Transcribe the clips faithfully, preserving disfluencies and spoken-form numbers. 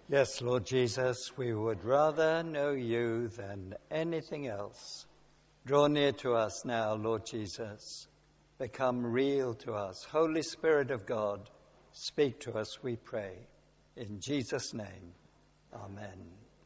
Yes, Lord Jesus, we would rather know you than anything else. Draw near to us now, Lord Jesus. Become real to us. Holy Spirit of God, speak to us, we pray. In Jesus' name, amen.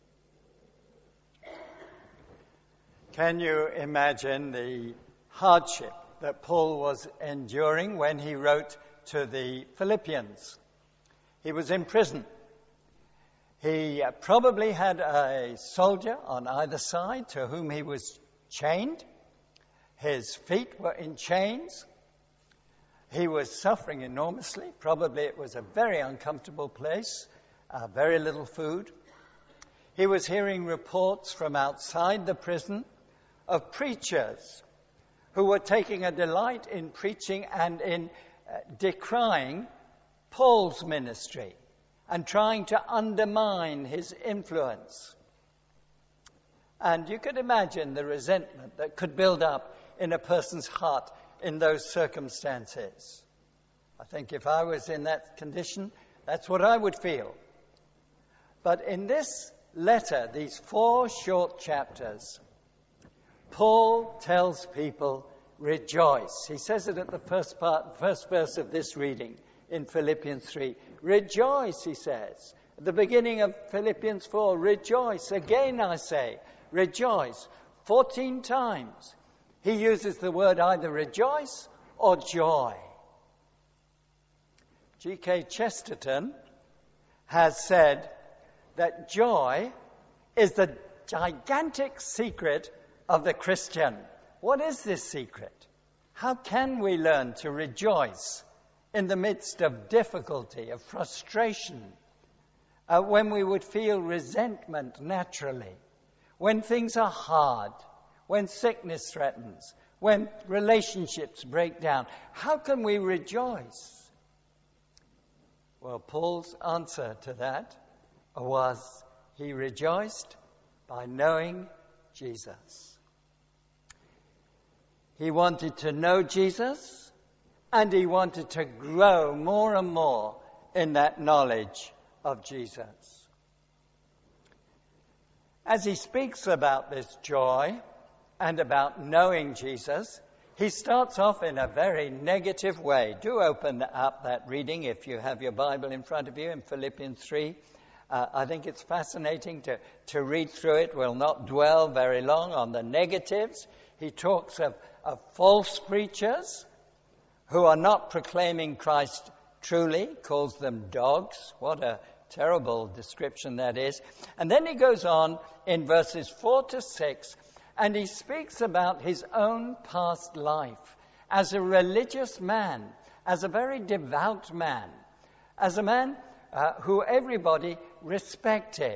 Can you imagine the hardship that Paul was enduring when he wrote to the Philippians? He was in prison. He probably had a soldier on either side to whom he was chained. His feet were in chains. He was suffering enormously. Probably it was a very uncomfortable place, uh, very little food. He was hearing reports from outside the prison of preachers who were taking a delight in preaching and in uh, decrying Paul's ministry and trying to undermine his influence. And you could imagine the resentment that could build up in a person's heart in those circumstances. I think if I was in that condition, that's what I would feel. But in this letter, these four short chapters, Paul tells people, rejoice. He says it at the first part, first verse of this reading in Philippians three. Rejoice, he says. At the beginning of Philippians four, rejoice. Again I say, rejoice. Fourteen times he uses the word either rejoice or joy. G K Chesterton has said that joy is the gigantic secret of the Christian. What is this secret? How can we learn to rejoice in the midst of difficulty, of frustration, uh, when we would feel resentment naturally, when things are hard, when sickness threatens, when relationships break down? How can we rejoice? Well, Paul's answer to that was he rejoiced by knowing Jesus. He wanted to know Jesus, and he wanted to grow more and more in that knowledge of Jesus. As he speaks about this joy and about knowing Jesus, he starts off in a very negative way. Do open up that reading if you have your Bible in front of you in Philippians three. Uh, I think it's fascinating to, to read through it. We'll not dwell very long on the negatives. He talks of, of false preachers who are not proclaiming Christ truly, calls them dogs. What a terrible description that is. And then he goes on in verses four to six, and he speaks about his own past life as a religious man, as a very devout man, as a man uh, who everybody respected.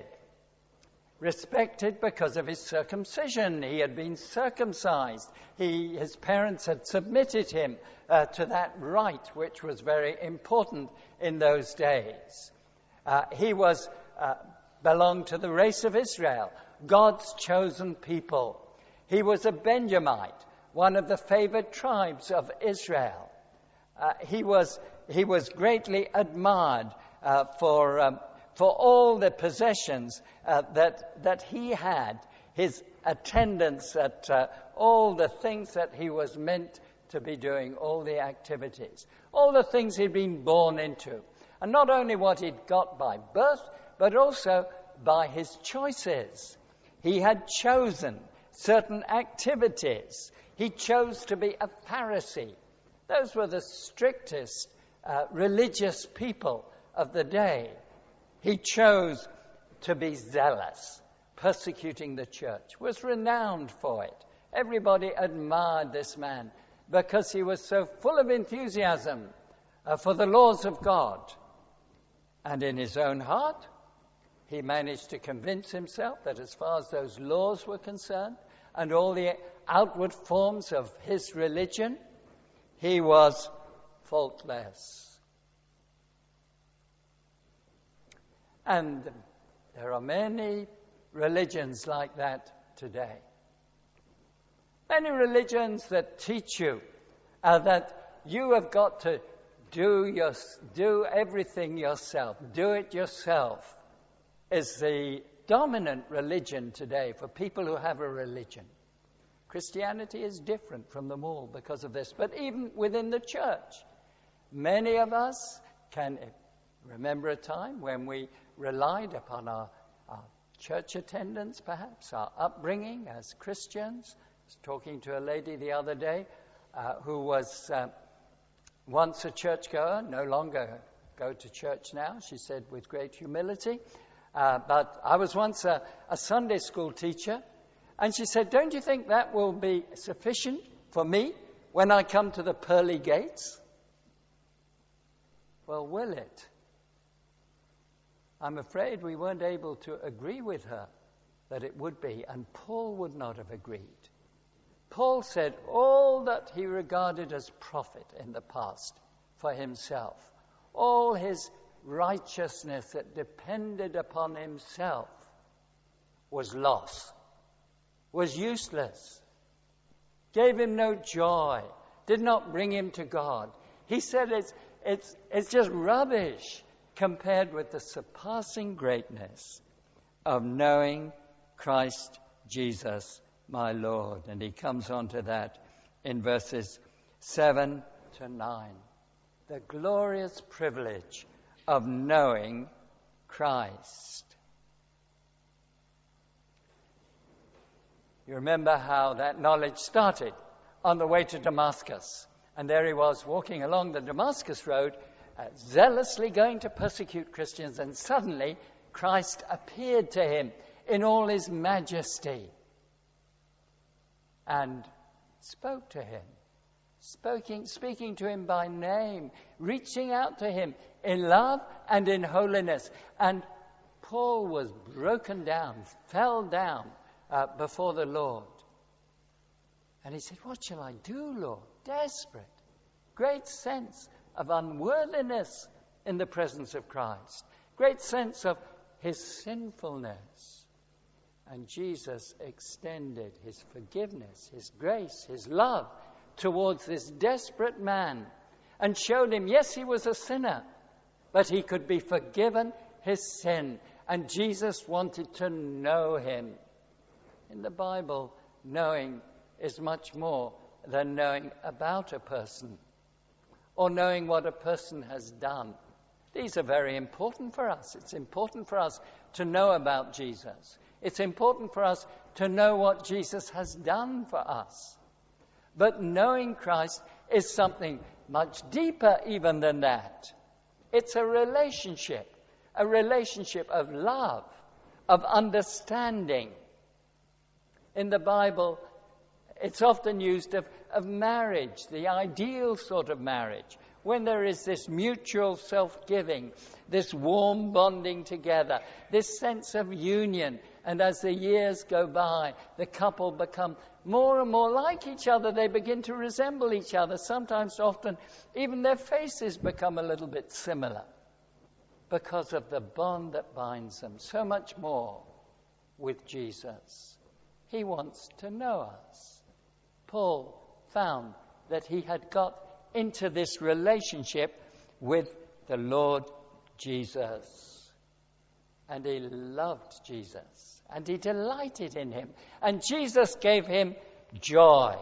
Respected because of his circumcision. He had been circumcised. He, his parents had submitted him uh, to that rite, which was very important in those days. Uh, he was uh, belonged to the race of Israel, God's chosen people. He was a Benjamite, one of the favored tribes of Israel. Uh, he was he was greatly admired uh, for. Um, For all the possessions uh, that that he had, his attendance at uh, all the things that he was meant to be doing, all the activities, all the things he'd been born into. And not only what he'd got by birth, but also by his choices. He had chosen certain activities. He chose to be a Pharisee. Those were the strictest uh, religious people of the day. He chose to be zealous, persecuting the church, was renowned for it. Everybody admired this man because he was so full of enthusiasm uh, for the laws of God. And in his own heart, he managed to convince himself that as far as those laws were concerned and all the outward forms of his religion, he was faultless. And there are many religions like that today. Many religions that teach you uh, that you have got to do your, do everything yourself, do it yourself. is the dominant religion today for people who have a religion. Christianity is different from them all because of this. But even within the church, many of us can remember a time when we relied upon our, our church attendance, perhaps, our upbringing as Christians. I was talking to a lady the other day uh, who was uh, once a churchgoer, no longer go to church now, she said with great humility. Uh, but I was once a, a Sunday school teacher, and she said, don't you think that will be sufficient for me when I come to the pearly gates? Well, will it? I'm afraid we weren't able to agree with her that it would be, and Paul would not have agreed. Paul said all that he regarded as profit in the past for himself, all his righteousness that depended upon himself, was loss, was useless, gave him no joy, did not bring him to God. He said it's, it's, it's just rubbish compared with the surpassing greatness of knowing Christ Jesus, my Lord. And he comes on to that in verses seven to nine. The glorious privilege of knowing Christ. You remember how that knowledge started on the way to Damascus. And there he was walking along the Damascus road, uh, zealously going to persecute Christians. And suddenly Christ appeared to him in all his majesty and spoke to him, speaking, speaking to him by name, reaching out to him in love and in holiness. And Paul was broken down, fell down uh, before the Lord. And he said, what shall I do, Lord? Desperate. Great sense of unworthiness in the presence of Christ. Great sense of his sinfulness. And Jesus extended his forgiveness, his grace, his love towards this desperate man and showed him, yes, he was a sinner, but he could be forgiven his sin. And Jesus wanted to know him. In the Bible, knowing is much more than knowing about a person or knowing what a person has done. These are very important for us. It's important for us to know about Jesus. It's important for us to know what Jesus has done for us. But knowing Christ is something much deeper even than that. It's a relationship, a relationship of love, of understanding. In the Bible, it's often used of, of marriage, the ideal sort of marriage, when there is this mutual self-giving, this warm bonding together, this sense of union. And as the years go by, the couple become more and more like each other. They begin to resemble each other. Sometimes, often, even their faces become a little bit similar because of the bond that binds them. So much more with Jesus. He wants to know us. Paul found that he had got into this relationship with the Lord Jesus. And he loved Jesus. And he delighted in him. And Jesus gave him joy.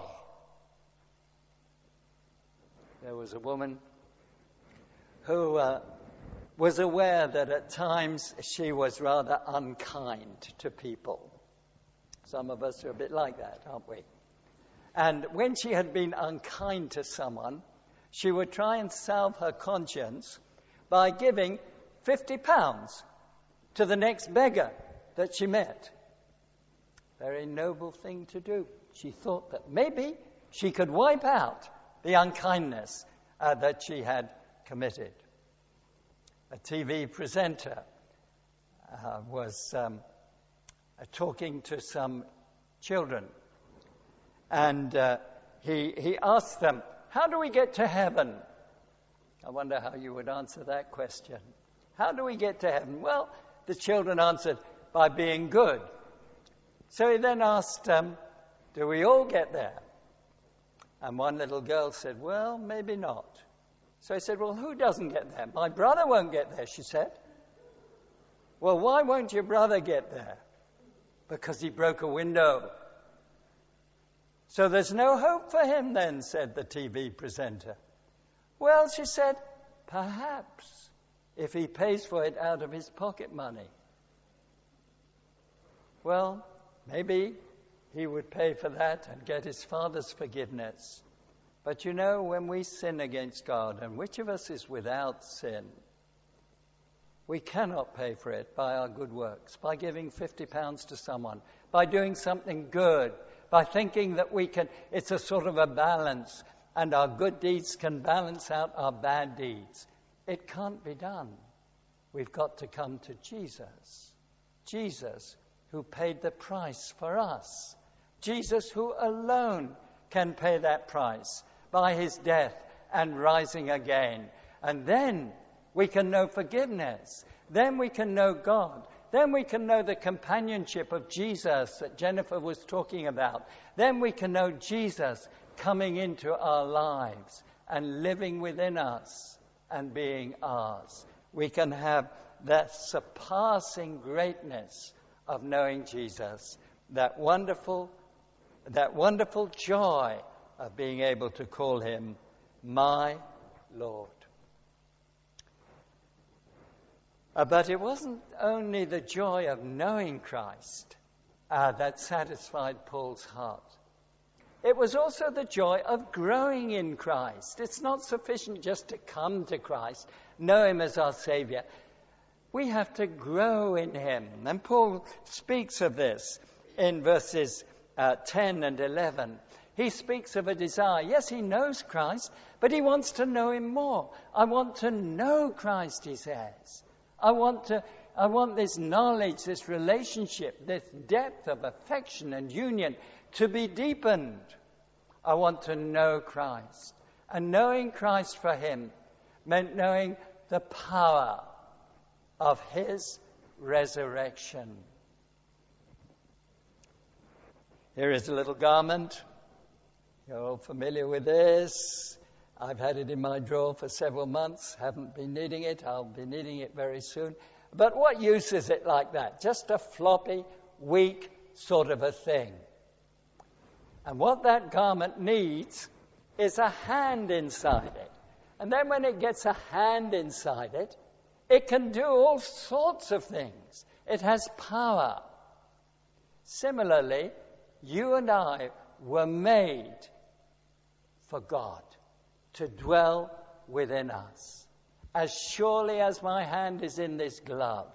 There was a woman who uh, was aware that at times she was rather unkind to people. Some of us are a bit like that, aren't we? And when she had been unkind to someone, she would try and salve her conscience by giving fifty pounds to the next beggar that she met. Very noble thing to do. She thought that maybe she could wipe out the unkindness uh, that she had committed. A T V presenter uh, was um, uh, talking to some children, and uh, he he asked them, how do we get to heaven? I wonder how you would answer that question. How do we get to heaven? Well, the children answered, by being good. So he then asked, um, do we all get there? And one little girl said, well, maybe not. So he said, well, who doesn't get there? My brother won't get there, she said. Well, why won't your brother get there? Because he broke a window. So there's no hope for him then, said the T V presenter. Well, she said, perhaps if he pays for it out of his pocket money. Well, maybe he would pay for that and get his father's forgiveness. But you know, when we sin against God, and which of us is without sin, we cannot pay for it by our good works, by giving fifty pounds to someone, by doing something good, by thinking that we can, it's a sort of a balance, and our good deeds can balance out our bad deeds. It can't be done. We've got to come to Jesus. Jesus, who paid the price for us. Jesus, who alone can pay that price by his death and rising again. And then we can know forgiveness. Then we can know God. Then we can know the companionship of Jesus that Jennifer was talking about. Then we can know Jesus coming into our lives and living within us and being ours. We can have that surpassing greatness of knowing Jesus, that wonderful, that wonderful joy of being able to call him my Lord. Uh, but it wasn't only the joy of knowing Christ uh, that satisfied Paul's heart. It was also the joy of growing in Christ. It's not sufficient just to come to Christ, know him as our Savior. We have to grow in him. And Paul speaks of this in verses uh, ten and eleven. He speaks of a desire. Yes, he knows Christ, but he wants to know him more. I want to know Christ, he says. I want to, I want this knowledge, this relationship, this depth of affection and union to be deepened. I want to know Christ. And knowing Christ for him meant knowing the power of his resurrection. Here is a little garment. You're all familiar with this. I've had it in my drawer for several months. Haven't been needing it. I'll be needing it very soon. But what use is it like that? Just a floppy, weak sort of a thing. And what that garment needs is a hand inside it. And then when it gets a hand inside it, it can do all sorts of things. It has power. Similarly, you and I were made for God to dwell within us. As surely as my hand is in this glove,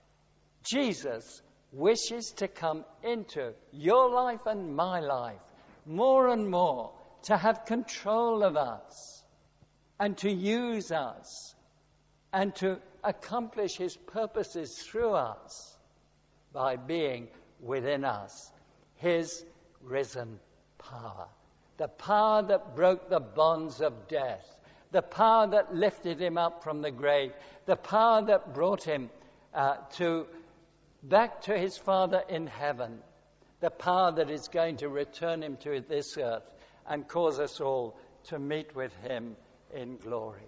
Jesus wishes to come into your life and my life more and more, to have control of us and to use us and to accomplish his purposes through us by being within us. His risen power. The power that broke the bonds of death. The power that lifted him up from the grave. The power that brought him uh, to back to his Father in heaven. The power that is going to return him to this earth and cause us all to meet with him in glory.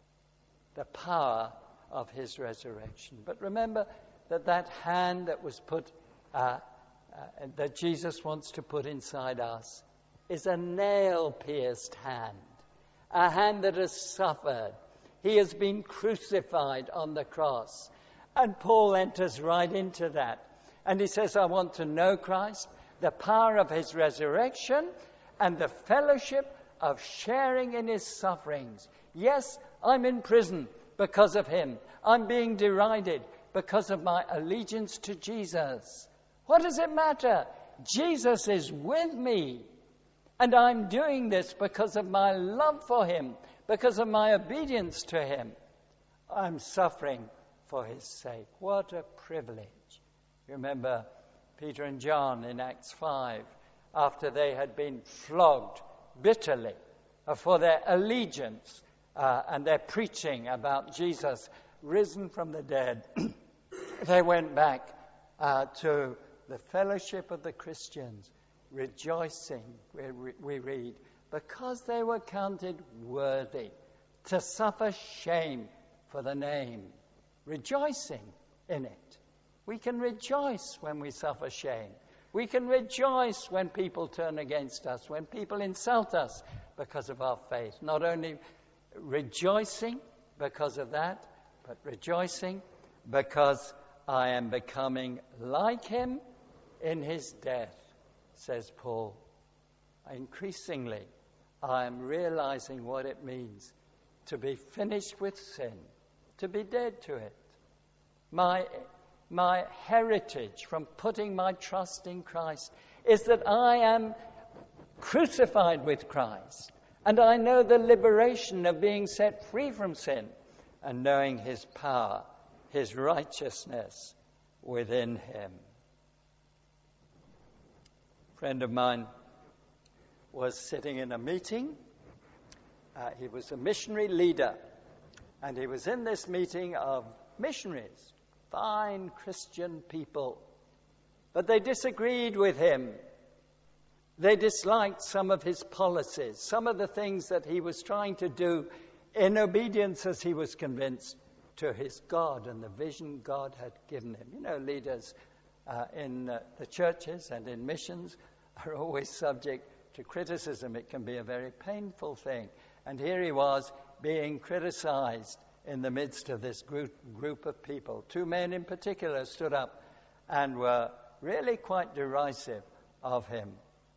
The power of his resurrection. But remember that that hand that was put, uh, uh, that Jesus wants to put inside us, is a nail-pierced hand. A hand that has suffered. He has been crucified on the cross. And Paul enters right into that. And he says, I want to know Christ, the power of his resurrection, and the fellowship of sharing in his sufferings. Yes, I'm in prison because of him. I'm being derided because of my allegiance to Jesus. What does it matter? Jesus is with me. And I'm doing this because of my love for him, because of my obedience to him. I'm suffering for his sake. What a privilege. Remember Peter and John in Acts five, after they had been flogged bitterly for their allegiance uh, and their preaching about Jesus risen from the dead. They went back uh, to the fellowship of the Christians, rejoicing, we, we read, because they were counted worthy to suffer shame for the name, rejoicing in it. We can rejoice when we suffer shame. We can rejoice when people turn against us, when people insult us because of our faith. Not only rejoicing because of that, but rejoicing because I am becoming like him in his death, says Paul. Increasingly, I am realizing what it means to be finished with sin, to be dead to it. My, my heritage from putting my trust in Christ is that I am crucified with Christ, and I know the liberation of being set free from sin and knowing his power, his righteousness within him. A friend of mine was sitting in a meeting. Uh, he was a missionary leader, and he was in this meeting of missionaries, fine Christian people, but they disagreed with him. They disliked some of his policies, some of the things that he was trying to do in obedience, as he was convinced, to his God and the vision God had given him. You know, leaders uh, in uh, the churches and in missions are always subject to criticism. It can be a very painful thing. And here he was being criticized in the midst of this group, group of people. Two men in particular stood up and were really quite derisive of him.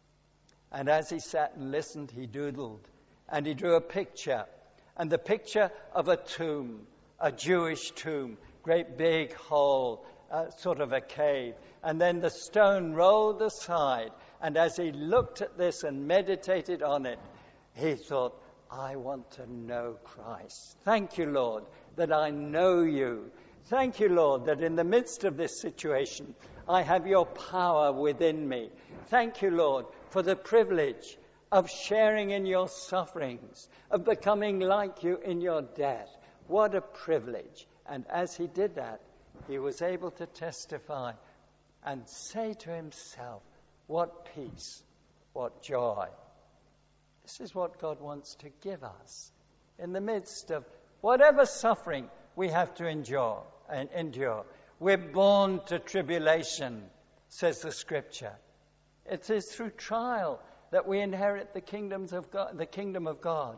And as he sat and listened, he doodled, and he drew a picture, and the picture of a tomb, a Jewish tomb, great big hole, uh, sort of a cave, and then the stone rolled aside, and as he looked at this and meditated on it, he thought, I want to know Christ. Thank you, Lord, that I know you. Thank you, Lord, that in the midst of this situation, I have your power within me. Thank you, Lord, for the privilege of sharing in your sufferings, of becoming like you in your death. What a privilege. And as he did that, he was able to testify and say to himself, what peace, what joy. This is what God wants to give us in the midst of whatever suffering we have to endure and endure. We're born to tribulation, says the Scripture. It is through trial that we inherit the kingdoms of God, the kingdom of God,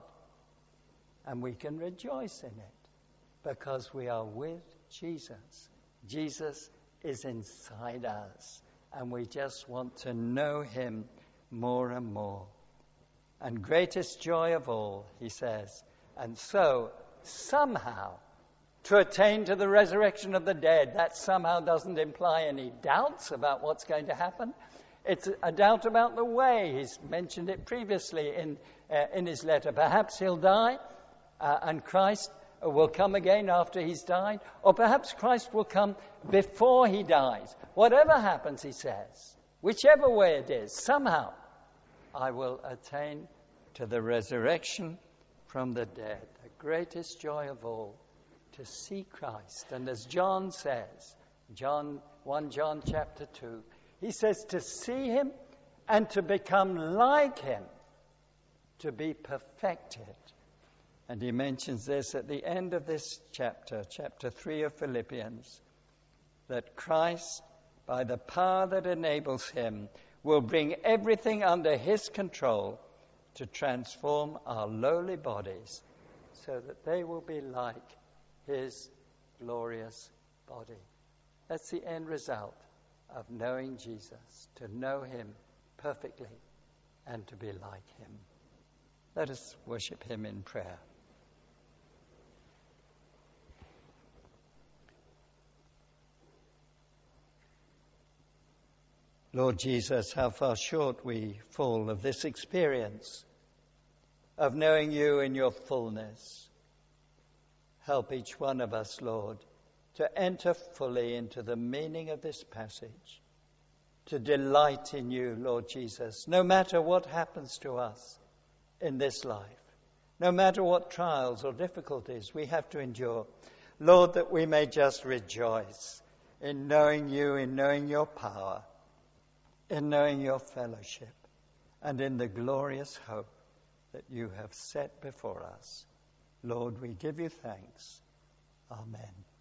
and we can rejoice in it because we are with Jesus. Jesus is inside us, and we just want to know him more and more. And greatest joy of all, he says, and so somehow to attain to the resurrection of the dead. That somehow doesn't imply any doubts about what's going to happen. It's a doubt about the way. He's mentioned it previously in uh, in his letter. Perhaps he'll die uh, and Christ will come again after he's died, or perhaps Christ will come before he dies. Whatever happens, he says, whichever way it is, somehow I will attain to the resurrection from the dead. The greatest joy of all, to see Christ. And as John says, John First John chapter two, he says to see him and to become like him, to be perfected. And he mentions this at the end of this chapter, chapter three of Philippians, that Christ, by the power that enables him, will bring everything under his control to transform our lowly bodies so that they will be like his glorious body. That's the end result of knowing Jesus, to know him perfectly and to be like him. Let us worship him in prayer. Lord Jesus, how far short we fall of this experience of knowing you in your fullness. Help each one of us, Lord, to enter fully into the meaning of this passage, to delight in you, Lord Jesus, no matter what happens to us in this life, no matter what trials or difficulties we have to endure. Lord, that we may just rejoice in knowing you, in knowing your power, in knowing your fellowship, and in the glorious hope that you have set before us. Lord, we give you thanks. Amen.